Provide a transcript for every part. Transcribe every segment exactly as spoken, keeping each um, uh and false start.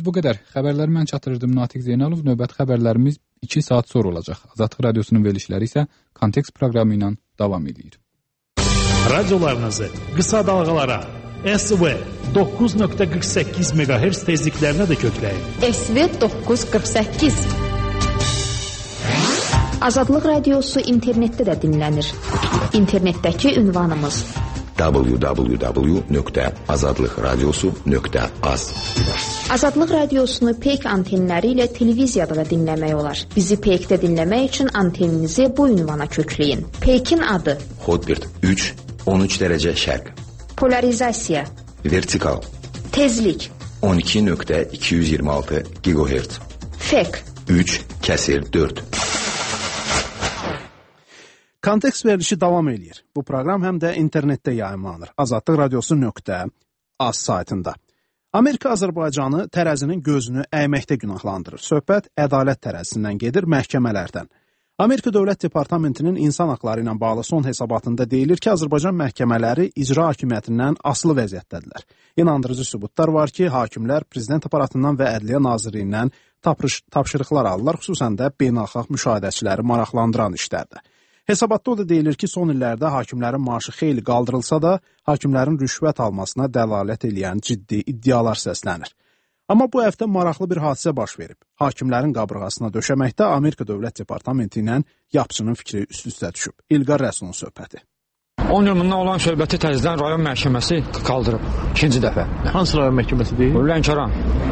xəbərlərimiz bu qədər. Xəbərləri mən çatdırırdım Natiq Zeynalov. Növbəti xəbərlərimiz iki saat sonra olacaq. Azadlıq Radiosunun verilişləri isə Kontekst proqramı ilə davam edir. Radiolarınızı qısa dalğalara S V doqquz nöqtə qırx səkkiz meqahertz tezliklərinə də kökləyin. S V doqquz qırx səkkiz. Azadlıq Radiosu internetdə də dinlənir. İnternetdəki ünvanımız w w w nöqtə azadlıq radiosu nöqtə az. Azadlıq Radiosunu Peyk antenləri ilə televiziyada da dinləmək olar. Bizi Peykdə dinləmək üçün anteninizi bu ünvana kökləyin. Peykin adı Hotbird üç on üç dərəcə şərq. Polarizasiya Vertikal Tezlik on iki nöqtə iki yüz iyirmi altı gigahertz. Fek üç kəsir dörd. Kontekst verilişi davam edir. Bu proqram həm də internetdə yayımlanır. Azadlıq Radiosu nöqtə az saytında. Amerika Azərbaycanı tərəzinin gözünü əyməkdə günahlandırır. Söhbət ədalət tərəzisindən gedir, məhkəmələrdən. Amerika Dövlət Departamentinin insan haqları ilə bağlı son hesabatında deyilir ki, Azərbaycan məhkəmələri icra hakimiyyətindən asılı vəziyyətdədirlər. İnandırıcı sübutlar var ki, hakimlər Prezident aparatından və Ədliyyə Nazirliyindən tapşırıqlar alırlar, xüsusən də beynəlxalq müşahidəçiləri maraqlandıran işlərdə. Hesabatda o da deyilir ki, son illərdə hakimlərin maaşı xeyli qaldırılsa da, hakimlərin rüşvət almasına dəlalət edən ciddi iddialar səslənir. Amma bu həftə maraqlı bir hadisə baş verib. Hakimlərin qabırğasına döşəməkdə Amerika Dövlət Departamenti ilə yapçının fikri üst-üstə düşüb. İlqar Rəsulun söhbəti. on il bundan olan söhbəti təzədən rayon məhkəməsi qaldırıb. İkinci dəfə. Hansı rayon məhkəməsi deyil? Lənkəran.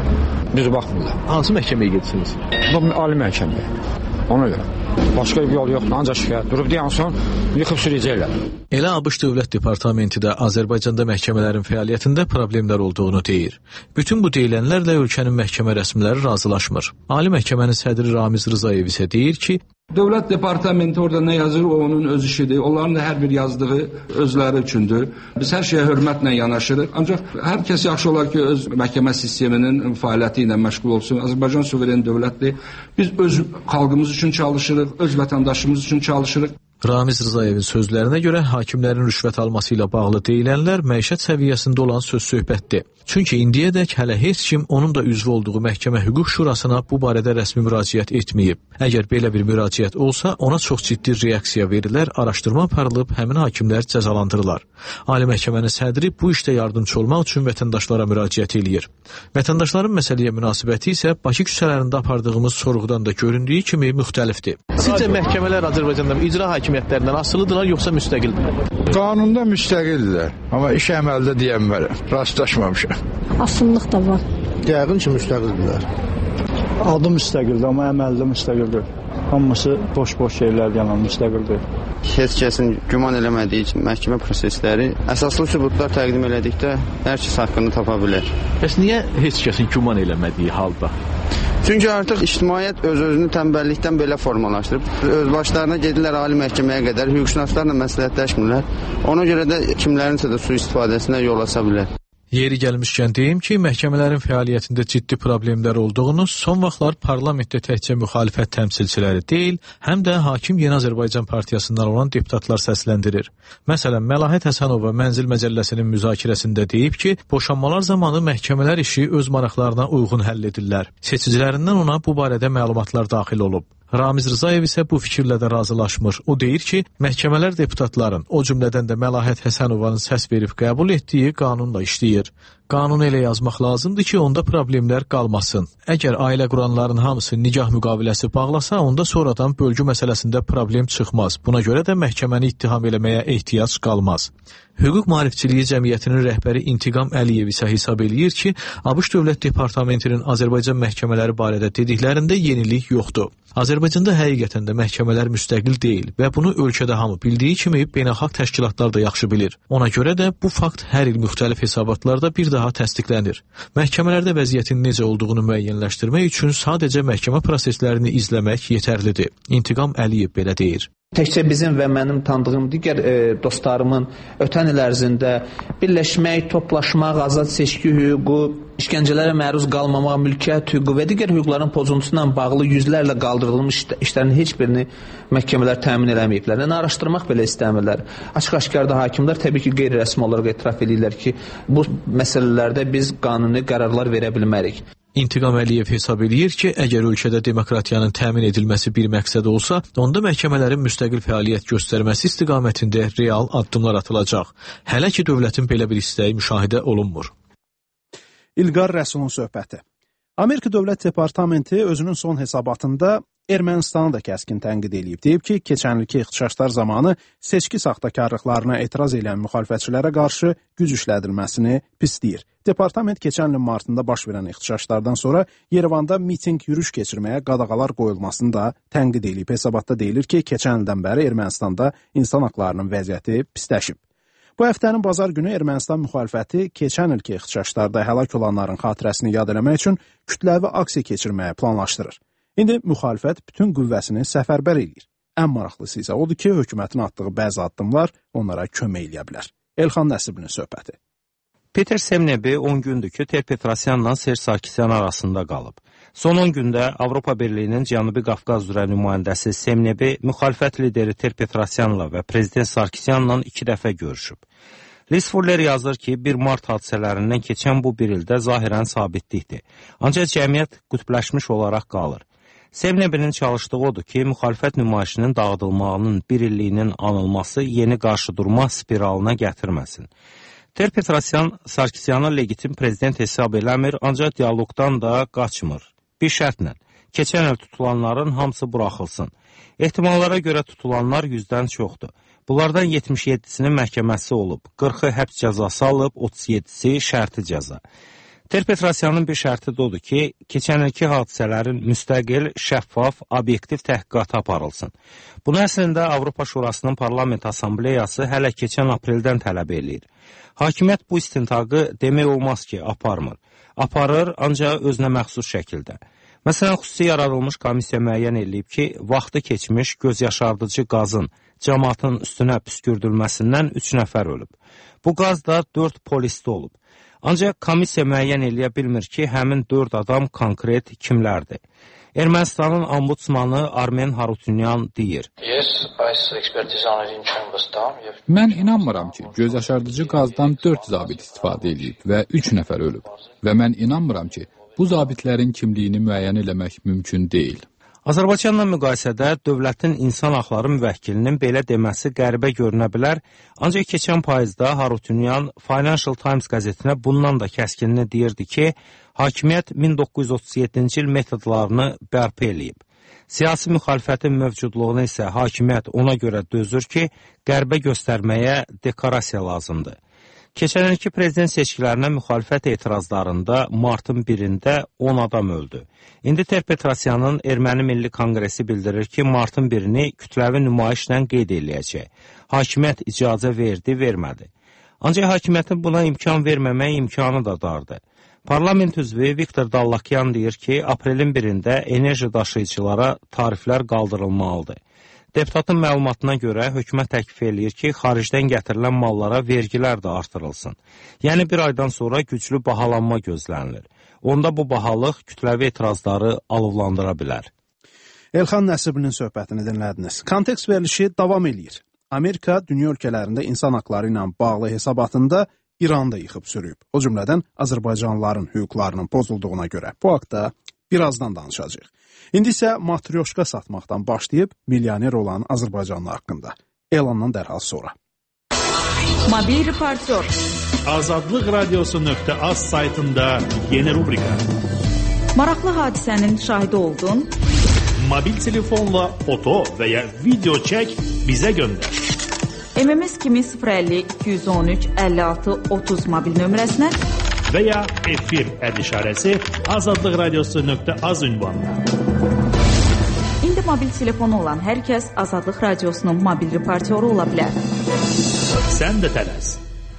Düz baxmırlar. Hansı məhkəməyə gedirsiniz? Bu ali məhkəməyə. Ona görə. Başqa bir yol yoxdur, ancaq şikayət. Durub deyən son yıxıb sürəcəklər. Elə ABŞ Dövlət Departamenti də Azərbaycanda məhkəmələrin fəaliyyətində problemlər olduğunu deyir. Bütün bu deyilənlərlə ölkənin məhkəmə rəsmiləri razılaşmır. Ali məhkəmənin sədri Ramiz Rzayev isə deyir ki, Dövlət Departamenti orada nə yazır, o onun öz işidir. Onların da hər bir yazdığı özləri üçündür. Biz hər şeyə hörmətlə yanaşırıq. Ancaq hər kəs yaxşı olar ki, öz məhkəmə sisteminin fəaliyyəti ilə məşğul olsun. Azərbaycan suveren dövlətdir. Biz öz xalqımız üçün çalışırıq, öz vətəndaşımız üçün çalışırıq. Ramiz Rzayevin sözlərinə görə hakimlərin rüşvət alması ilə bağlı deyilənlər məişət səviyyəsində olan söz-söhbətdir. Çünki indiyədək hələ heç kim onun da üzvü olduğu Məhkəmə Hüquq Şurasına bu barədə rəsmi müraciət etməyib. Əgər belə bir müraciət olsa, ona çox ciddi reaksiya verilər, araşdırma aparılıb, həmin hakimlər cəzalandırılar. Ali Məhkəmənin sədri bu işdə yardımcı olmaq üçün vətəndaşlara müraciət eləyir. Vətəndaşların məsələyə münasibəti isə Bakı küçələrində apardığımız sorğudan da göründüyü kimi müxtəlifdir. Sizcə məhkəmələr Azərbaycanda icra hakimiyyətlərindən asılıdırlar, yoxsa müstəqildirlər? Qanunda müstəqildirlər, amma iş əməldə deyənmərəm, rastlaşmamışam. Asıllıq da var. Yəqin ki, müstəqildirlər. Adı müstəqildir, amma əməldə müstəqildir. Hamısı boş-boş şeylər yanan müstəqildir. Heç kəsin güman eləmədiyi üçün məhkəmə prosesləri əsaslı sübutlar təqdim elədikdə hər kəs haqqını tapa bilər. Bəs niyə heç kəsin güman eləmədiyi halda? Çünki artıq ictimaiyyət öz-özünü tənbəllikdən belə formalaşdırıb. Öz başlarına gedirlər ali məhkəməyə qədər, hüquqşünaslarla məsləhətləşmirlər. Ona görə də kimlərinsə də sui-istifadəsinə yol aça bilər. Yeri gəlmişkən deyim ki, məhkəmələrin fəaliyyətində ciddi problemlər olduğunu son vaxtlar parlamentdə təkcə müxalifət təmsilçiləri deyil, həm də Hakim Yeni Azərbaycan Partiyasından olan deputatlar səsləndirir. Məsələn, Məlahət Həsənova Mənzil Məcəlləsinin müzakirəsində deyib ki, boşanmalar zamanı məhkəmələr işi öz maraqlarına uyğun həll edirlər. Seçicilərindən ona bu barədə məlumatlar daxil olub. Ramiz Rzayev isə bu fikirlə də razılaşmır. O deyir ki, məhkəmələr deputatların, o cümlədən də Məlahət Həsənovanın səs verib qəbul etdiyi qanunla işləyir. Qanunu elə yazmaq lazımdır ki, onda problemlər qalmasın. Əgər ailə quranların hamısı nikah müqaviləsi bağlasa, onda sonradan bölgü məsələsində problem çıxmaz. Buna görə də məhkəməni ittiham eləməyə ehtiyac qalmaz. Hüquq Maarifçiliyi Cəmiyyətinin rəhbəri İntiqam Əliyev isə hesab eləyir ki, ABŞ Dövlət Departamentinin Azərbaycan məhkəmələri barədə dediklərində yenilik yoxdur. Azərbaycanda həqiqətən də məhkəmələr müstəqil deyil və bunu ölkədə hamı bildiyi kimi beynəlxalq təşkilatlar da yaxşı bilir. Ona görə də bu fakt hər il müxtəlif hesabatlarda bir daha təsdiqlənir. Məhkəmələrdə vəziyyətin necə olduğunu müəyyənləşdirmək üçün sadəcə məhkəmə proseslərini izləmək yetərlidir. İntiqam Əliyev belə deyir. Təkcə bizim və mənim tanıdığım digər e, dostlarımın ötən il ərzində birləşmək, toplaşmaq, azad seçki hüququ, işgəncələrə məruz qalmamaq, mülkiyyət hüququ və digər hüquqların pozuntusuna bağlı yüzlərlə qaldırılmış işlərin heç birini məhkəmələr təmin eləməyiblər. Yəni, araşdırmaq belə istəmirlər. Açıq-aşkarda hakimlər təbii ki, qeyri-rəsmi olaraq etiraf edirlər ki, bu məsələlərdə biz qanuni qərarlar verə bilmərik. İntiqam Əliyev hesab edir ki, əgər ölkədə demokratiyanın təmin edilməsi bir məqsəd olsa, onda məhkəmələrin müstəqil fəaliyyət göstərməsi istiqamətində real addımlar atılacaq. Hələ ki, dövlətin belə bir istəyi müşahidə olunmur. İlqar Rəsulun söhbəti. Amerika Dövlət Departamenti özünün son hesabatında Ermənistanı da kəskin tənqid edib. Deyib ki, keçən ilki ixtişaşlar zamanı seçki saxtakarlıqlarına etiraz edən müxalifətçilərə qarşı güc işlədilməsini pisləyir. Departament keçən ilin martında baş verən ixtişaşlardan sonra Yerevanda miting, yürüş keçirməyə qadağalar qoyulmasını da tənqid edib. Hesabatda deyilir ki, keçən ildən bəri Ermənistanda insan haqlarının vəziyyəti pisləşib. Bu həftənin bazar günü Ermənistan müxalifəti keçən ilki ixtişaşlarda həlak olanların xatirəsini yad eləmək üçün kütləvi aksiya keçirməyə planlaşdırır. İndi müxalifət bütün qüvvəsini səfərbər edir. Ən maraqlısı isə odur ki, hökumətin atdığı bəzi addımlar onlara kömək eləyə bilər. Elxan Nəsibinin söhbəti. Peter Semnebi on gündür ki, Ter Petrosyanla Serj Sarkisyan arasında qalıb. Son on gündə Avropa Birliyinin Cənubi Qafqaz üzrə nümayəndəsi Semnebi müxalifət lideri Ter Petrosyanla və prezident Sarkisyanla iki dəfə görüşüb. Liz Fuller yazır ki, bir mart hadisələrindən keçən bu bir ildə zahirən sabitlikdir. Ancaq cəmiyyət qütbləşmiş olaraq qalır. Semnebinin çalışdığı odur ki, müxalifət nümayişinin dağıdılmağının bir illiyinin anılması yeni qarşıdurma spiralına gətirməsin. Ter Petrosyan Sarkisyanı legitim prezident hesab eləmir, ancaq diyalogdan da qaçmır. Bir şərtlə, keçən il tutulanların hamısı buraxılsın. Ehtimallara görə tutulanlar yüzdən çoxdur. Bunlardan yetmiş yeddisinin məhkəməsi olub, qırxı həbs cəzası alıb, otuz yeddisi şərti cəza. Ter Petrosyanın bir şərti də odur ki, keçən ilki hadisələrin müstəqil, şəffaf, obyektiv təhqiqatı aparılsın. Bunu əslində Avropa Şurasının Parlament Assambleyası hələ keçən apreldən tələb eləyir. Hakimiyyət bu istintaqı demək olmaz ki, aparmır. Aparır, ancaq özünə məxsus şəkildə. Məsələn, xüsusi yaradılmış komissiya müəyyən edilib ki, vaxtı keçmiş göz yaşardıcı qazın cəmaatın üstünə püskürdülməsindən üç nəfər ölüb. Bu qaz da dörd polisdə olub. Ancaq komissiya müəyyən eləyə bilmir ki, həmin dörd adam konkret kimlərdir. Ermənistanın ombudsmanı Armen Harutyunyan deyir. Mən inanmıram ki, göz yaşardıcı qazdan dörd zabit istifadə edib və üç nəfər ölüb. Və mən inanmıram ki, bu zabitlərin kimliyini müəyyən eləmək mümkün deyil. Azərbaycanla müqayisədə dövlətin insan haqları müvəkkilinin belə deməsi qəribə görünə bilər, ancaq keçən payızda Harutyunyan Financial Times qəzetinə bundan da kəskinini deyirdi ki, hakimiyyət min doqquz yüz otuz yeddinci il metodlarını bərpa eləyib. Siyasi müxalifətin mövcudluğunu isə hakimiyyət ona görə dözür ki, qərbə göstərməyə dekorasiya lazımdır. Keçən ilki prezident seçkilərinə müxalifət etirazlarında martın birində on adam öldü. İndi Ter Petrosyanın Erməni Milli Konqresi bildirir ki, martın birini kütləvi nümayişlə qeyd eləyəcək. Hakimiyyət icazə verdi, vermədi. Ancaq hakimiyyətin buna imkan verməmək imkanı da dardı. Parlament üzvü Viktor Dallakyan deyir ki, aprelin birində enerji daşıyıcılara tariflər qaldırılmalıdır. Deputatın məlumatına görə hökumət təklif eləyir ki, xaricdən gətirilən mallara vergilər də artırılsın. Yəni bir aydan sonra güclü bahalanma gözlənilir. Onda bu bahalıq kütləvi etirazları alovlandıra bilər. Elxan Nəsibinin söhbətini dinlədiniz. Kontekst verilişi davam eləyir. Amerika dünya ölkələrində insan haqları ilə bağlı hesabatında İranı da yıxıb sürüyüb. O cümlədən Azərbaycanlıların hüquqlarının pozulduğuna görə. Bu haqda birazdan danışacağıq. İndi isə matryoşka satmaqdan başlayıb milyoner olan Azərbaycanlı haqqında. Elandan dərhal sonra. Mobil reportyor. Azadlıq radiosu nöqtə az saytında yeni rubrika. Maraqlı hadisənin şahidi oldun. Mobil telefonla foto və ya video çək, bizə göndər. M M S kimi sıfır əlli iki yüz on üç əlli altı otuz mobil nömrəsinə və ya efir əd işarəsi azadlıq radiosu nöqtə az ünvanına. İndi mobil telefonu olan hər kəs Azadlıq radiosunun mobil reportyoru ola bilər. Sən də tələs.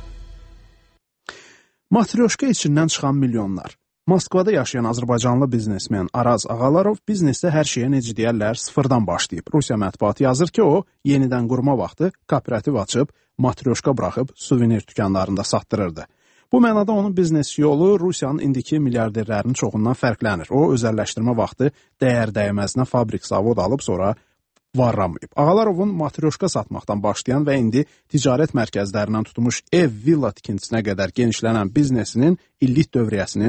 Matryoşka içindən çıxan milyonlar. Moskvada yaşayan Azərbaycanlı biznesmen Araz Ağalarov biznesdə hər şeyə necə deyərlər sıfırdan başlayıb. Rusiya mətbuatı yazır ki, o yenidən qurma vaxtı kooperativ açıb, matryoşka buraxıb suvenir dükanlarında satdırırdı. Bu mənada onun biznes yolu Rusiyanın indiki milyarderlərinin çoxundan fərqlənir. O, özəlləşdirmə vaxtı dəyər dəyməzinə fabrik zavod alıb, sonra varramayıb. Ağalarovun matryoşka satmaqdan başlayan və indi ticarət mərkəzlərindən tutmuş ev, villa tikintisinə qədər genişlənən biznesinin illik dövriyyəsinin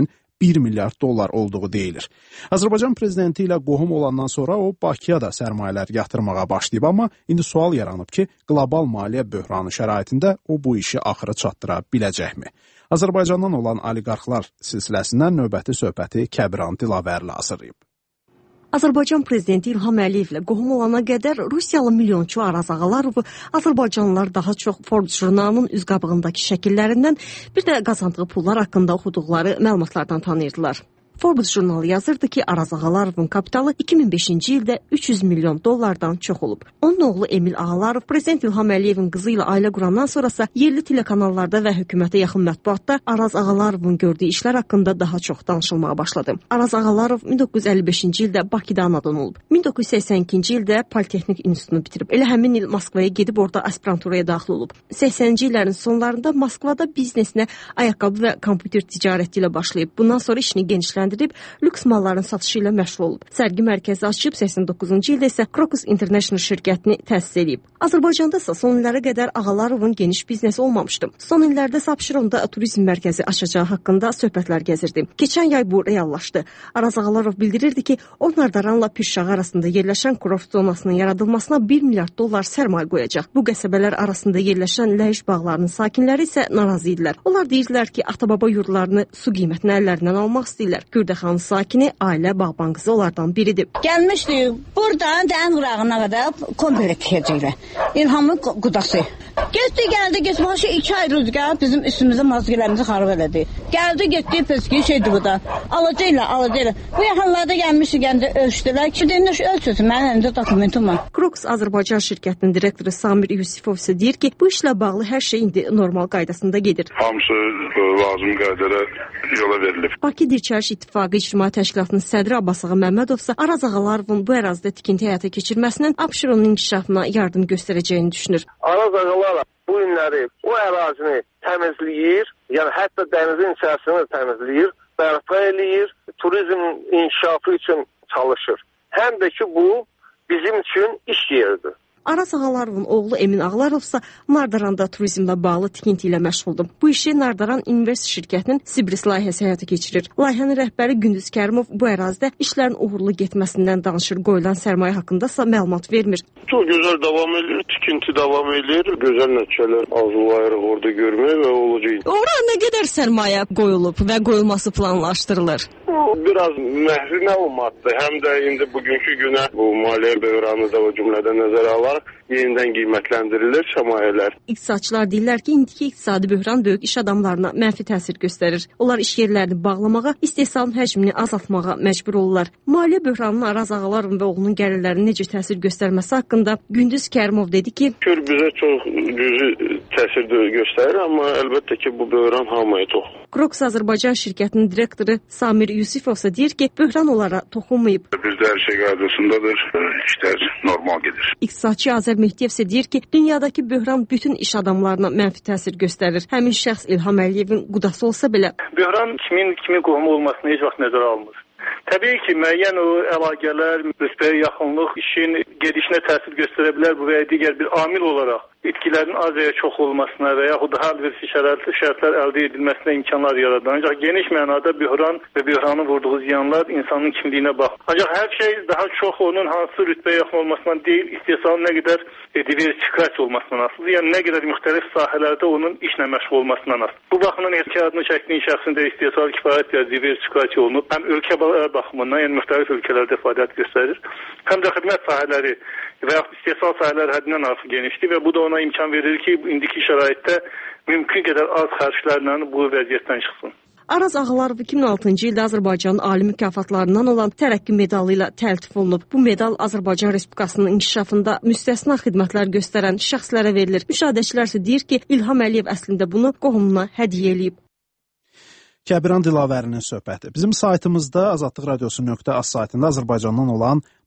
bir milyard dollar olduğu deyilir. Azərbaycan prezidenti ilə qohum olandan sonra o Bakıya da sərmayələr yatırmağa başlayıb, amma indi sual yaranıb ki, qlobal maliyyə böhranı şəraitində o bu işi axıra çatdıra biləcəkmi? Azərbaycandan olan oliqarxlar silsiləsindən növbəti söhbəti Kəbiran Dilavərli hazırlayıb. Azərbaycan prezidenti İlham Əliyevlə qohum olana qədər Rusiyalı milyonçu Araz Ağalarovu Azərbaycanlılar daha çox Forbes jurnalının üz qabığındakı şəkillərindən, bir də qazandığı pullar haqqında oxuduqları məlumatlardan tanıyırdılar. Forbes jurnalı yazırdı ki, Araz Ağalarovun kapitalı iki min beşinci ildə üç yüz milyon dollardan çox olub. Onun oğlu Emil Ağalarov prezident İlham Əliyevin qızı ilə ailə qurandan sonrasa yerli telekanallarda və hökumətə yaxın mətbuatda Araz Ağalarovun gördüyü işlər haqqında daha çox danışılmağa başladı. Araz Ağalarov min doqquz yüz əlli beşinci ildə Bakıda anadan olub. min doqquz yüz səksən ikinci ildə Politexnik İnstitutunu bitirib. Elə həmin il Moskvaya gedib orada aspiranturaya daxil olub. səksəninci illərin sonlarında Moskvada biznesinə ayaqqabı və kompüter ticarəti ilə başlayıb. Bundan sonra işini genişləndirib, lüks malların satışı ilə məşğul olub. Sərgi mərkəzi açıb, səksən doqquzuncu ildə isə Crocus International şirkətini təsis edib. Azərbaycanda isə son illərə qədər Ağalarovun geniş biznesi olmamışdı. Son illərdə Abşeronda turizm mərkəzi açacağı haqqında söhbətlər gəzirdi. Keçən yay bu reallaşdı. Araz Ağalarov bildirirdi ki, o Nardaranla Pirşağı arasında yerləşən kurort zonasının yaradılmasına bir milyard dollar sərmayə qoyacaq. Bu qəsəbələr arasında yerləşən Ləyиш bağlarının sakinləri isə narazı idilər. Onlar deyirdilər ki, ata-baba yurdlarını su qiymətini əllərindən almaq istəyirlər. Gürdəxan sakini ailə bağban qızı onlardan biridir. Gəlmişdik, buradan dən qırağına qədər komple tikəcəklər. İlhamın qudası. Getdi, gəldi, getdi. Başı iki ay rüzgar bizim üstümüzə mazgilərimizi xarab elədi. Gəldi, getdi, pəski şeydi bu da. Alacaqlar, alacaqlar. Bu yaxınlarda gəlmişdi, gəndə ölçdülər. İki deyində şu ölçüsü, mənim əlimdə dokumentum var. Crocus Azərbaycan şirkətinin direktoru Samir Yusifov isə deyir ki, bu işlə bağlı hər şey indi normal qaydasında gedir. Hamısı lazım qaydada yola verilir. Bakı Dirçəliş İttifaqı İctimai Təşkilatının sədri Abbasağa Məmmədov isə Araz Ağalarovun bu ərazidə tikinti həyata keçirməsinin Abşeronun inkişafına yardım göstərəcəyini düşünür. Araz Ağalarov bu günləri o ərazini təmizləyir, yəni hətta dənizin içərisini təmizləyir, bərpa eləyir, turizm inkişafı üçün çalışır. Həm də ki, bu bizim üçün iş yeridir. Araz Ağalarovun oğlu Emin Ağalarov isə Nardaranda turizmlə bağlı tikinti ilə məşğuldur. Bu işi Nardaran Invest şirkətinin Sibris layihəsi həyata keçirir. Layihənin rəhbəri Gündüz Kərimov bu ərazidə işlərin uğurlu getməsindən danışır, qoyulan sərmayə haqqında isə məlumat vermir. Çox gözəl davam edir, tikinti davam edir, gözəl nəticələr arzulayırıq orada görmək və olacaq. Ora nə qədər sərmayə qoyulub və qoyulması planlaşdırılır? Biraz məhvi məlumatdır. Həm də indi bugünkü günə bu maliyyə böhranı da o cümlədən nəzərə alaraq yenidən qiymətləndirilir sərmayələr. İqtisadçılar deyirlər ki, indiki iqtisadi böhran böyük iş adamlarına mənfi təsir göstərir. Onlar iş yerlərini bağlamağa, istehsalın həcmini azaltmağa məcbur olurlar. Maliyyə böhranının Araz Ağalarovun və oğlunun gəlirlərinə necə təsir göstərməsi haqqında Gündüz Kərimov dedi ki, Kör bizə çox güclü təsir göstərir, amma əlbəttə ki, bu böhran hamıya toxunur. Crocus Azərbaycan şirkətinin direktoru Samir Yusifov isə deyir ki, böhran onlara toxunmayıb. Bizdə hər şey qaydasındadır, işlər normal gedir. İqtisadçı Azər Mehdiyev isə deyir ki, dünyadakı böhran bütün iş adamlarına mənfi təsir göstərir. Həmin şəxs İlham Əliyevin qudası olsa belə. Böhran kimin kimin qohumu olmasını heç vaxt nəzərə almır. Təbii ki, müəyyən o əlaqələr, rütbəyə yaxınlıq işin gedişinə təsir göstərə bilər bu və ya digər bir amil olaraq itkilərin az və ya çox olmasına və yaxud daha əlverişli şəraitli şərtlər əldə edilməsinə imkanlar yaradır. Ancaq geniş mənada böhran və böhranın vurduğu ziyanlar insanın kimliyinə bax. Ancaq hər şey daha çox onun hansı rütbəyə yaxın olmasından deyil, istehsalın nə qədər diversifikasiya olmasından asılıdır. Yəni nə qədər müxtəlif sahələrdə onun işlə məşğul olmasından asılıdır. Bu baxımdan ehtiyatını çəkdiyin şəxsin də istehsal kifayət qədər diversifikasiya olunub. Həm ölkə baxımından, yəni müxtəlif ölkələrdə fəaliyyət göstərir, həm də xidmət sahələri və yaxud istehsal sahələri həddindən artıq genişdir və bu da ona imkan verir ki, indiki şəraitdə mümkün qədər az xərclərlə bu vəziyyətdən çıxsın. Araz Ağalarov iki min altıncı ildə Azərbaycanın ali mükafatlarından olan Tərəqqi medalı ilə təltif olunub. Bu medal Azərbaycan Respublikasının inkişafında müstəsna xidmətlər göstərən şəxslərə verilir. Müşahidəçilər isə deyir ki, İlham Əliyev əslində bunu qohumuna hədiyyə eləyib. Kəbiran Dilavərinin söhbəti. Bizim saytımızda azadlıq radiosu nöqtə az saytında Azərbaycandan olan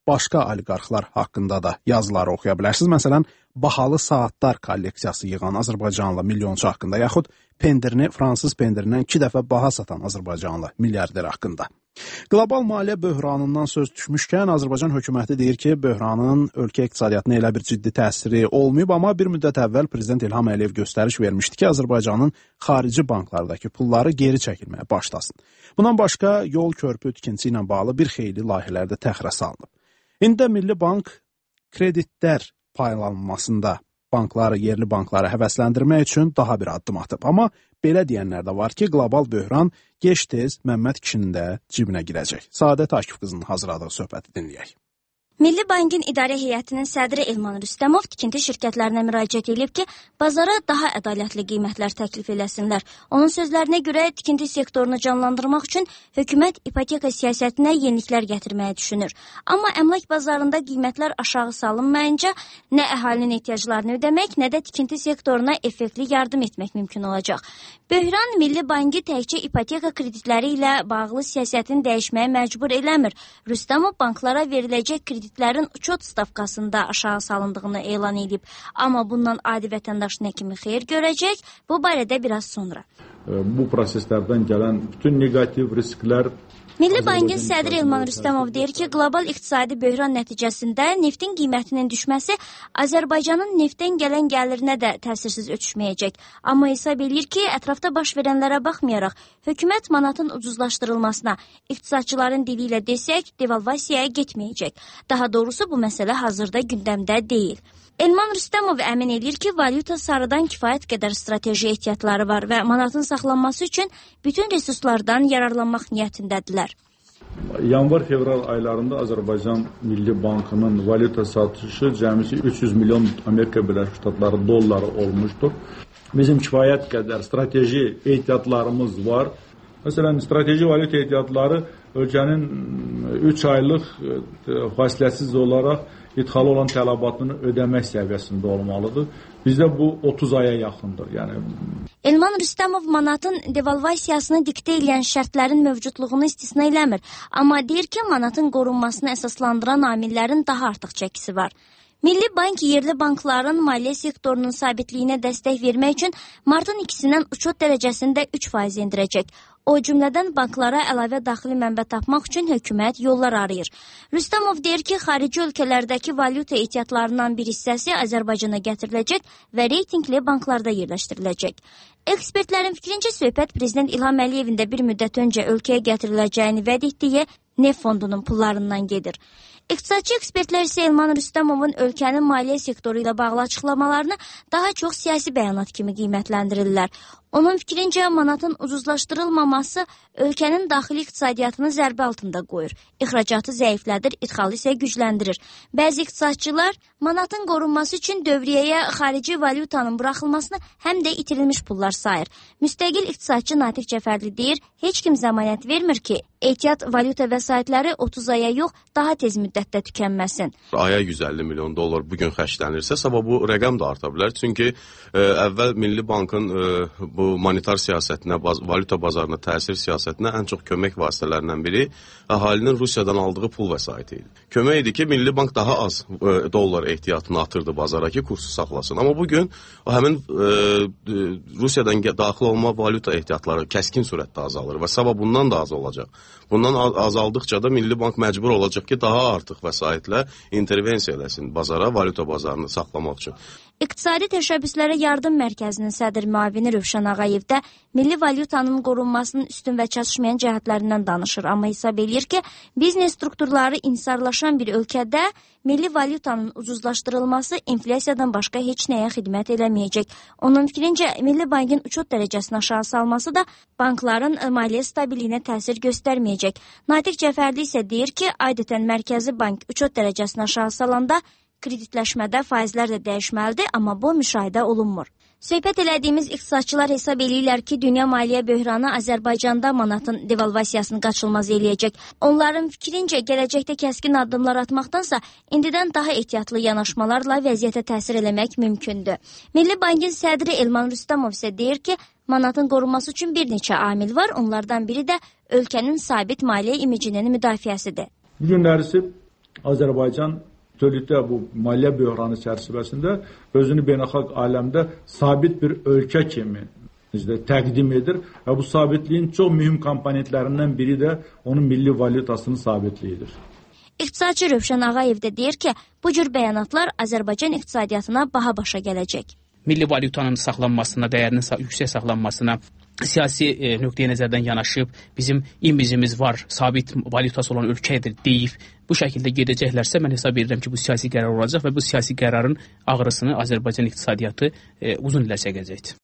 başqa oliqarxlar haqqında da yazıları oxuya bilərsiniz. Məsələn, bahalı saatlar kolleksiyası yığan Azərbaycanlı milyonçu haqqında, yaxud pendirini fransız pendirindən iki dəfə baha satan Azərbaycanlı milyarder haqqında. Qlobal maliyyə böhranından söz düşmüşkən, Azərbaycan hökuməti deyir ki, böhranın ölkə iqtisadiyyatına elə bir ciddi təsiri olmayıb, amma bir müddət əvvəl Prezident İlham Əliyev göstəriş vermişdi ki, Azərbaycanın xarici banklardakı pulları geri çəkilməyə başlasın. Bundan başqa, yol körpü tikinti ilə bağlı bir xeyli layihələr də təxirə salınıb. İndi də Milli Bank kreditlər paylanmasında bankları, yerli bankları həvəsləndirmək üçün daha bir addım atıb. Amma belə deyənlər də var ki, qlobal böhran gec-tez Məmməd kişinin də cibinə girəcək. Saadət Akif qızının hazırladığı söhbəti dinləyək. Milli Bankın idarə heyətinin sədri Elman Rüstəmov tikinti şirkətlərinə müraciət edib ki, bazara daha ədalətli qiymətlər təklif eləsinlər. Onun sözlərinə görə tikinti sektorunu canlandırmaq üçün hökumət ipoteka siyasətinə yeniliklər gətirməyi düşünür. Amma əmlak bazarında qiymətlər aşağı salınmayınca nə əhalinin ehtiyaclarını ödəmək, nə də tikinti sektoruna effektli yardım etmək mümkün olacaq. Böhran Milli Bankı təkcə ipoteka kreditləri ilə bağlı siyasətini dəyişməyə məcbur eləmir. Rüstəmov banklara veriləcək kreditlərin uçot stavkasında aşağı salındığını elan edib. Amma bundan adi vətəndaş nə kimi xeyir görəcək? Bu barədə biraz sonra. Bu proseslərdən gələn bütün negativ risklər Milli Bankın sədri Elman Rüstəmov deyir ki, qlobal iqtisadi böhran nəticəsində neftin qiymətinin düşməsi Azərbaycanın neftdən gələn gəlirinə də təsirsiz ötüşməyəcək. Amma hesab edir ki, ətrafda baş verənlərə baxmayaraq, hökumət manatın ucuzlaşdırılmasına, iqtisadçıların dili ilə desək, devalvasiyaya getməyəcək. Daha doğrusu bu məsələ hazırda gündəmdə deyil. Elman Rüstəmov əmin edir ki, valyuta sarıdan kifayət qədər strateji ehtiyatları var və manatın saxlanması üçün bütün resurslardan yararlanmaq niyyətindədirlər. Yanvar-fevral aylarında Azərbaycan Milli Bankının valyuta satışı cəmisi üç yüz milyon Amerika Birləşmiş Ştatları dolları olmuşdur. Bizim kifayət qədər strateji ehtiyatlarımız var. Məsələn, strateji valyuta ehtiyatları ölkənin üç aylıq fasiləsiz olaraq idxalı olan tələbatını ödəmək səviyyəsində olmalıdır. Bizdə bu otuz aya yaxındır. Yəni Elman Rüstəmov manatın devalvasiyasını diktə edən şərtlərin mövcudluğunu istisna eləmir. Amma deyir ki, manatın qorunmasını əsaslandıran amillərin daha artıq çəkisi var. Milli Bank yerli bankların maliyyə sektorunun sabitliyinə dəstək vermək üçün martın ikisindən uçot dərəcəsində üç faiz endirəcək. O cümlədən banklara əlavə daxili mənbə tapmaq üçün hökumət yollar arayır. Rüstəmov deyir ki, xarici ölkələrdəki valyuta ehtiyatlarından bir hissəsi Azərbaycana gətiriləcək və reytingli banklarda yerləşdiriləcək. Ekspertlərin fikrincə söhbət Prezident İlham Əliyevin də bir müddət öncə ölkəyə gətiriləcəyini vəd etdiyi Neft fondunun pullarından gedir. İqtisadçı ekspertlər isə Elman Rüstəmovun ölkənin maliyyə sektoru ilə bağlı açıqlamalarını daha çox siyasi bəyanat kimi qiymətləndirirlər. Onun fikrincə manatın ucuzlaşdırılmaması ölkənin daxili iqtisadiyyatını zərbə altında qoyur. İxracatı zəiflədir, idxalı isə gücləndirir. Bəzi iqtisadçılar manatın qorunması üçün dövriyyəyə xarici valyutanın buraxılmasını həm də itirilmiş pullar sayır. Müstəqil iqtisadçı Natiq Cəfərli deyir, heç kim zəmanət vermir ki, ehtiyat valyuta vəsaitləri otuz aya yox, daha tez müddətdə tükənməsin. Aya yüz əlli milyon dollar bugün xərclənirsə, sabah bu rəqəm də arta bilər. Çünki e, əvvəl Milli Bankın e, bu monetar siyasətinə, baz, valyuta bazarına, təsir siyasətinə ən çox kömək vasitələrindən biri əhalinin Rusiyadan aldığı pul vəsaiti idi. Kömək idi ki, Milli Bank daha az e, dollar ehtiyatını atırdı bazara ki, kursu saxlasın. Amma bugün o həmin e, Rusiyadan daxil olma valyuta ehtiyatları kəskin sürətdə azalır və sabah bundan da az olacaq. Bundan azaldıqca da Milli Bank məcbur olacaq ki, daha artıq vəsaitlə intervensiya eləsin bazara, valyuta bazarını saxlamaq üçün. İqtisadi Təşəbbüslərə Yardım Mərkəzinin sədr müavini Rövşən Ağayev də milli valyutanın qorunmasının üstün və çatışmayan cəhətlərindən danışır. Amma hesab edir ki, biznes strukturları insarlaşan bir ölkədə milli valyutanın ucuzlaşdırılması inflyasiyadan başqa heç nəyə xidmət eləməyəcək. Onun fikrincə, Milli Bankın uçot dərəcəsini aşağı salması da bankların maliyyə stabiliyinə təsir göstərməyəcək. Natiq Cəfərli isə deyir ki, adətən Mərkəzi Bank uçot dərəcəsini aşağı salanda kreditləşmədə faizlər də dəyişməlidir, amma bu müşahidə olunmur. Söhbət elədiyimiz iqtisadçılar hesab eləyirlər ki, dünya maliyyə böhranı Azərbaycanda manatın devalvasiyasını qaçılmaz eləyəcək. Onların fikrincə, gələcəkdə kəskin addımlar atmaqdansa, indidən daha ehtiyatlı yanaşmalarla vəziyyətə təsir eləmək mümkündür. Milli Bankın sədri Elman Rüstəmov isə deyir ki, manatın qorunması üçün bir neçə amil var, onlardan biri də ölkənin sabit maliyyə imicinin müdafiəsidir. Bu günlərisi Azərbaycan bütövlükdə bu maliyyə böhranı çərçivəsində özünü beynəlxalq aləmdə sabit bir ölkə kimi təqdim edir və bu sabitliyin çox mühüm komponentlərindən biri də onun milli valyutasının sabitliyidir. İqtisadçı Rövşən Ağayev də deyir ki, bu cür bəyanatlar Azərbaycan iqtisadiyyatına baha başa gələcək. Milli valyutanın saxlanmasına, dəyərinin yüksək saxlanmasına, siyasi e, nöqteyə nəzərdən yanaşıb, bizim imicimiz var, sabit valyutası olan ölkədir deyib, bu şəkildə gedəcəklərsə mən hesab edirəm ki, bu siyasi qərar olacaq və bu siyasi qərarın ağrısını Azərbaycan iqtisadiyyatı e, uzun illər çəkəcəkdir.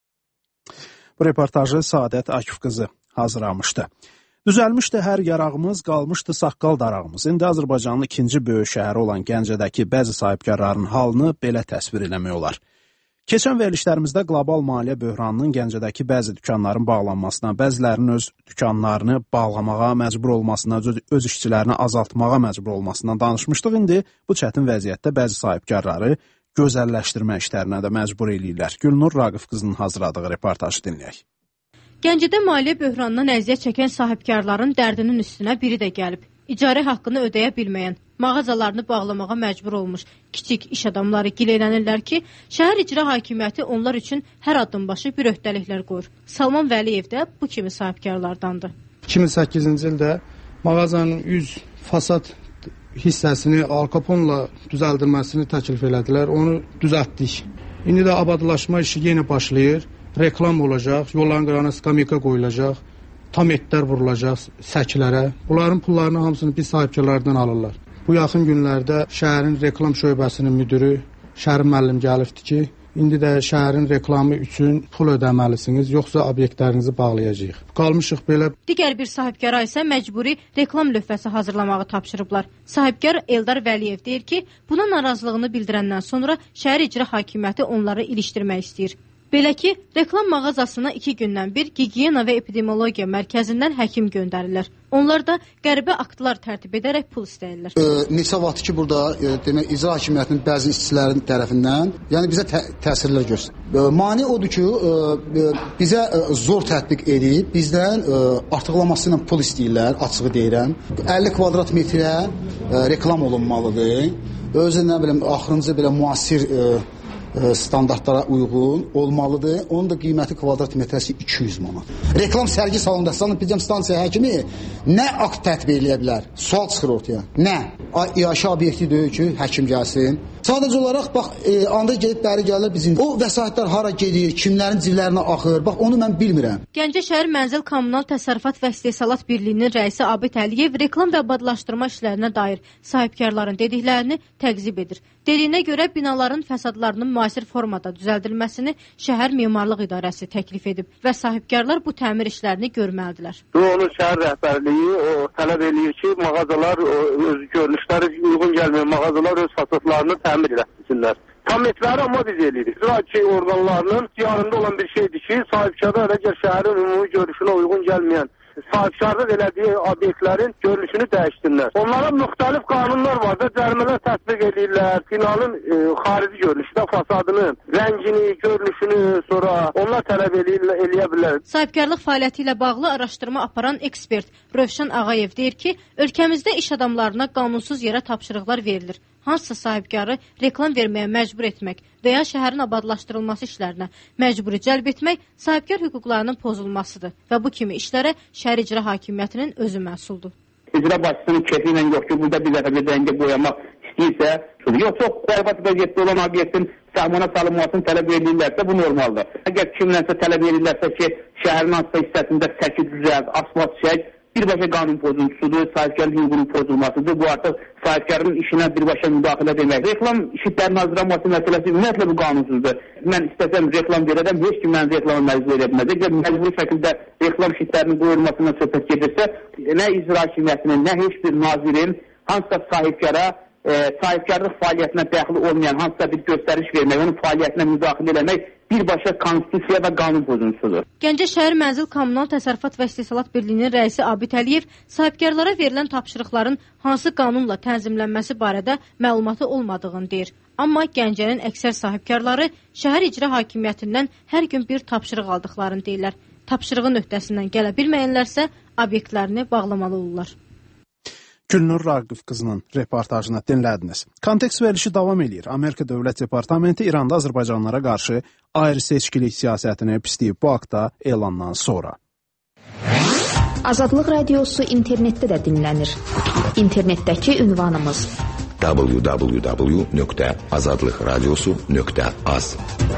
Bu reportajı Saadət Akif qızı hazırlamışdı. Düzəlmişdi hər yarağımız, qalmışdı saqqal darağımız. İndi Azərbaycanın ikinci böyük şəhəri olan Gəncədəki bəzi sahibkarların halını belə təsvir eləmək olar. Keçən verilişlərimizdə qlobal maliyyə böhranının Gəncədəki bəzi dükanların bağlanmasına, bəzilərinin öz dükanlarını bağlamağa məcbur olmasına, öz işçilərini azaltmağa məcbur olmasından danışmışdıq. İndi bu çətin vəziyyətdə bəzi sahibkarları gözəlləşdirmə işlərinə də məcbur eləyirlər. Gülnur Raqif qızının hazırladığı reportajı dinləyək. Gəncədə maliyyə böhranından əziyyət çəkən sahibkarların dərdinin üstünə biri də gəlib. İcarə haqqını ödəyə bilməyən, mağazalarını bağlamağa məcbur olmuş kiçik iş adamları gileylənirlər ki, şəhər icra hakimiyyəti onlar üçün hər addım başı bir öhdəliklər qoyur. Salman Vəliyev də bu kimi sahibkarlardandır. iki min səkkizinci ildə mağazanın üz fasad hissəsini Al Capone'la düzəldilməsini təklif elədilər. Onu düzəltdik. İndi də abadlaşma işi yenə başlayır. Reklam olacaq, yolların qırağına skamyaka qoyulacaq, tam etlər vurulacaq səkilərə. Bunların pullarını hamısını biz sahibkarlardan alırlar. Bu yaxın günlərdə şəhərin reklam şöbəsinin müdürü Şərin müəllim gəlibdi ki, indi də şəhərin reklamı üçün pul ödəməlisiniz, yoxsa obyektlərinizi bağlayacağıq. Qalmışıq belə. Digər bir sahibkara isə məcburi reklam lövhəsi hazırlamağı tapşırıblar. Sahibkar Eldar Vəliyev deyir ki, buna narazılığını bildirəndən sonra şəhər icra hakimiyyəti onları ilişdirmək istəyir. Belə ki, reklam mağazasına iki gündən bir Gigiyena və Epidemiologiya mərkəzindən həkim göndərirlər. Onlar da qəribə aktlar tərtib edərək pul istəyirlər. E, neçə vaxt ki, burada e, demək, icra hakimiyyətinin bəzi işçilərin tərəfindən yəni bizə tə təsirlər göstərir. E, mani odur ki, e, bizə e, zor tətbiq edib, bizdən e, artıqlaması ilə pul istəyirlər, açığı deyirəm. əlli kvadrat metrə e, reklam olunmalıdır. Özü nə bilim, axırıncı belə müasir e, standartlara uyğun olmalıdır. Onun da qiyməti kvadrat metrəsi iki yüz manat. Reklam sərgi salonunda bizim stansiya həkimi nə akt tətbiq eləyə bilər? Sual çıxır ortaya. Nə? İaşə obyekti deyil ki, həkim gəlsin. Sadəcə olaraq bax, e, anda gedib bəri gəlirlər bizim. O vəsaitlər hara gedir, kimlərin ciblərinə axır? Bax, onu mən bilmirəm. Gəncə şəhər Mənzil Kommunal Təsərrüfat və İstehsalat Birliyinin rəisi Abid Əliyev reklam və abadlaşdırma işlərinə dair sahibkarların dediklərini təqzib edir. Dediyinə görə binaların fəsadlarının müasir formada düzəldilməsini şəhər memarlıq idarəsi təklif edib və sahibkarlar bu təmir işlərini görməlidirlər. Onun şəhər rəhbərliyi o tələb eləyir ki, mağazalar o, öz görünüşləri uyğun gəlməyən mağazalar öz fəsadlarını təmir etsinlər. Tam etləri amma biz eləyirik. İcra orqanlarının yanında olan bir şeydir ki, sahibkarlar əgər şəhərin ümumi görüşünə uyğun gəlməyən sahibkarlıq elədiyi obyektlərin görünüşünü dəyişdirlər. Onlara müxtəlif qanunlar var da, cərimələr tətbiq edirlər. Binanın e, xarici görünüşünə, fasadının rəngini, görünüşünü sonra onlar tələb eləyə bilər. Sahibkarlıq fəaliyyəti ilə bağlı araşdırma aparan ekspert Rövşən Ağayev deyir ki, ölkəmizdə iş adamlarına qanunsuz yerə tapşırıqlar verilir. Hansısa sahibkarı reklam verməyə məcbur etmək və ya şəhərin abadlaşdırılması işlərinə məcburi cəlb etmək sahibkar hüquqlarının pozulmasıdır və bu kimi işlərə şəhər icra hakimiyyətinin özü məsuldur. İcra başçısının kefi ilə yox ki, burada bir dəfə bir rəngə boyamaq istəyirsə, yox, çox bərbad vəziyyətdə olan obyektin sahmana salınmasını tələb edirlərsə, bu normaldır. Əgər kimlənsə tələb edirlərsə ki, şəhərin hansısa hissəsində səki düzəlt, asfalt çək, birbaşa qanun pozuntusudur, sahibkarın hüququnun pozulmasıdır. Bu artıq sahibkarın işinə birbaşa müdaxilə demək. Reklam işitlərinin hazırlanması məsələsi ümumiyyətlə bu qanunsuzdur. Mən istəsəm reklam verərəm, heç kim mən reklama məcbur edə bilməz. Əgər məcburi şəkildə reklam işitlərinin qoyulmasına söhbət gedirsə, nə icra hakimiyyətinin, nə heç bir nazirin hansısa sahibkara e, sahibkarlıq fəaliyyətinə daxil olmayan hansısa bir göstəriş vermək, onun fəaliyyətinə müdaxilə eləmək birbaşa konstitusiya və qanun pozuntusudur. Gəncə şəhər Mənzil Kommunal Təsərrüfat və İstehsalat Birliyinin rəisi Abid Əliyev sahibkarlara verilən tapşırıqların hansı qanunla tənzimlənməsi barədə məlumatı olmadığını deyir. Amma Gəncənin əksər sahibkarları şəhər icra hakimiyyətindən hər gün bir tapşırıq aldıqlarını deyirlər. Tapşırığın öhdəsindən gələ bilməyənlərsə obyektlərini bağlamalı olurlar. Gülnur Raqif qızının reportajını dinlədiniz. Kontekst verilişi davam edir. Amerika Dövlət Departamenti İranda Azərbaycanlılara qarşı ayrı-seçkilik siyasətini pisləyib bu haqda elandan sonra. Azadlıq Radiosu internetdə də dinlənir. İnternetdəki ünvanımız w w w nöqtə azadlıq radiosu nöqtə az.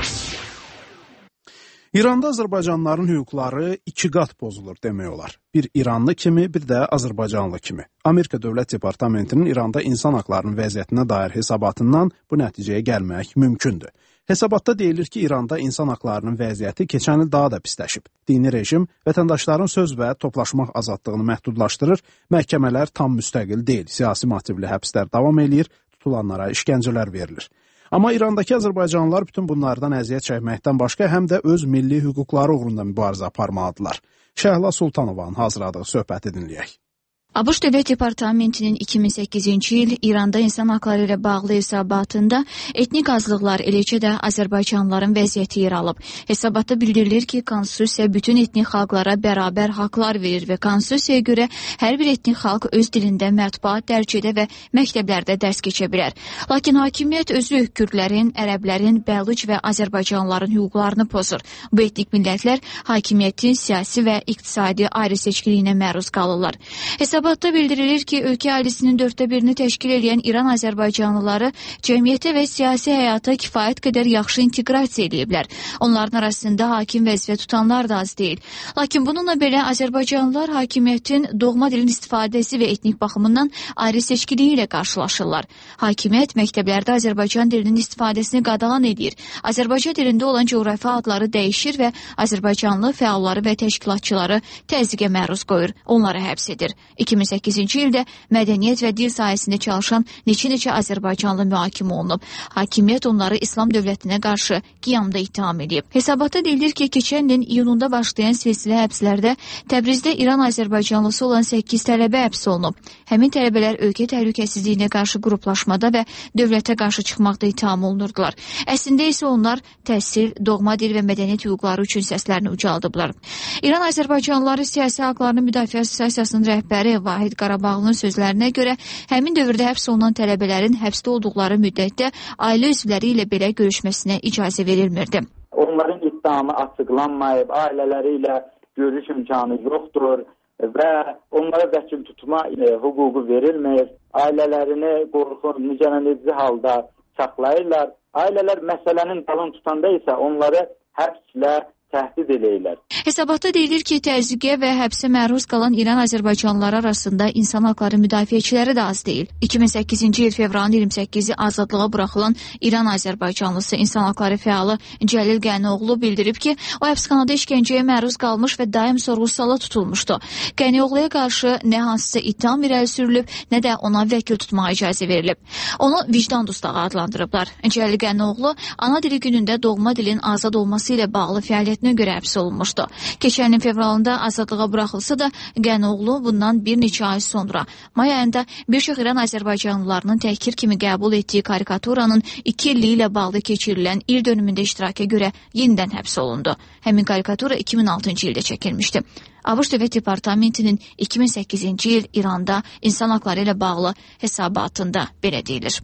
İranda Azərbaycanlıların hüquqları iki qat pozulur demək olar. Bir İranlı kimi, bir də Azərbaycanlı kimi. Amerika Dövlət Departamentinin İranda insan haqlarının vəziyyətinə dair hesabatından bu nəticəyə gəlmək mümkündür. Hesabatda deyilir ki, İranda insan haqlarının vəziyyəti keçən il daha da pisləşib. Dini rejim vətəndaşların söz və toplaşmaq azadlığını məhdudlaşdırır, məhkəmələr tam müstəqil deyil, siyasi motivli həbslər davam eləyir, tutulanlara işgəncələr verilir. Amma İrandakı azərbaycanlılar bütün bunlardan əziyyət çəkməkdən başqa həm də öz milli hüquqları uğrunda mübarizə aparmalıdırlar. Şəhla Sultanovanın hazırladığı söhbəti dinləyək. ABŞ Dövlət Departamentinin iki min səkkizinci il İranda insan haqları ilə bağlı hesabatında etnik azlıqlar, eləcə də Azərbaycanlıların vəziyyəti yer alıb. Hesabatda bildirilir ki, Konstitusiya bütün etnik xalqlara bərabər haqlar verir və Konstitusiyaya görə hər bir etnik xalq öz dilində mətbuat, dərcədə və məktəblərdə dərs keçə bilər. Lakin hakimiyyət özü kürdlərin, ərəblərin, bəluc və Azərbaycanlıların hüquqlarını pozur. Bu etnik millətlər hakimiyyətin siyasi və iqtisadi ayrı-seçkiliyinə məruz qalırlar. Hesab Hesabatda bildirilir ki, ölkə əhalisinin dörddə birini təşkil edən İran Azərbaycanlıları cəmiyyətə və siyasi həyata kifayət qədər yaxşı inteqrasiya ediblər. Onların arasında hakim vəzifə tutanlar da az deyil. Lakin bununla belə Azərbaycanlılar hakimiyyətin doğma dilin istifadəsi və etnik baxımından ayrı seçkiliyi ilə qarşılaşırlar. Hakimiyyət məktəblərdə Azərbaycan dilinin istifadəsini qadağan edir. Azərbaycan dilində olan coğrafi adları dəyişir və Azərbaycanlı fəalları və təşkilatçıları təzyiqə məruz qoyur, onları həbs edir. iki min səkkizinci ildə mədəniyyət və dil sahəsində çalışan neçə-neçə Azərbaycanlı mühakimə olunub. Hakimiyyət onları İslam dövlətinə qarşı qiyamda ittiham edib. Hesabatda deyilir ki, keçən ilin iyununda başlayan silsilə həbslərdə Təbrizdə İran Azərbaycanlısı olan səkkiz tələbə həbs olunub. Həmin tələbələr ölkə təhlükəsizliyinə qarşı qruplaşmada və dövlətə qarşı çıxmaqda ittiham olunurdular. Əslində isə onlar təhsil, doğma dil və mədəniyyət hüquqları üçün səslərini ucaldıblar. İran Azərbaycanlıları Siyasi Haqlarının Müdafiə Assosiasiyasının rəhbəri Vahid Qarabağlının sözlərinə görə həmin dövrdə həbs olunan tələbələrin həbsdə olduqları müddətdə ailə üzvləri ilə belə görüşməsinə icazə verilmirdi. Onların iddiamı açıqlanmayıb, ailələri ilə görüş imkanı yoxdur və onlara vəkil tutma e, hüququ verilmir. Ailələrini qorxun, nicəlendirici halda saxlayırlar. Ailələr məsələnin dalını tutanda isə onları həbslə təhdid edirlər. Hesabatda deyilir ki, təzyiqə və həbsə məruz qalan İran Azərbaycanlıları arasında insan haqları müdafiəçiləri də az deyil. iki min səkkizinci il fevralın iyirmi səkkizi azadlığa buraxılan İran Azərbaycanlısı insan haqları fəalı Cəlil Qənioğlu bildirib ki, o həbsxanada işgəncəyə məruz qalmış və daim sorğu-suala tutulmuşdu. Qənioğluya qarşı nə hansısa ittiham irəli sürülüb, nə də ona vəkil tutmağa icazə verilib. Onu vicdan dustağı adlandırıblar. Cəlil Qənioğlu ana dili günündə doğma dilin azad olması ilə bağlı fəaliyyət görə həbs olunmuşdu. Keçən ilin fevralında azadlığa buraxılsa da Qənioğlu bundan bir neçə ay sonra may ayında bir çox İran Azərbaycanlılarının təhkir kimi qəbul etdiyi karikaturanın iki illiyi ilə bağlı keçirilən il dönümündə iştiraka görə yenidən həbs olundu. Həmin karikatura iki min altıncı ildə çəkilmişdi. ABŞ Dövlət Departamentinin iki min səkkizinci il İranda insan haqları ilə bağlı hesabatında belə deyilir.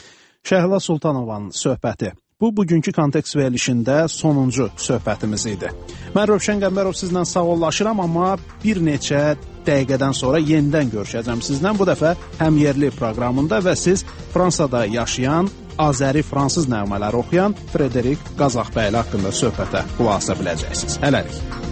Şəhla Sultanovanın söhbəti. Bu, bugünkü kontekst verilişində sonuncu söhbətimiz idi. Mən Rövşən Qəmbərov sizlə sağollaşıram, amma bir neçə dəqiqədən sonra yenidən görüşəcəm sizlə. Bu dəfə həm yerli proqramında və siz Fransada yaşayan, Azəri fransız nəğmələri oxuyan Frederik Qazaxbəyli haqqında söhbətə qulaq asa biləcəksiniz. Hələlik.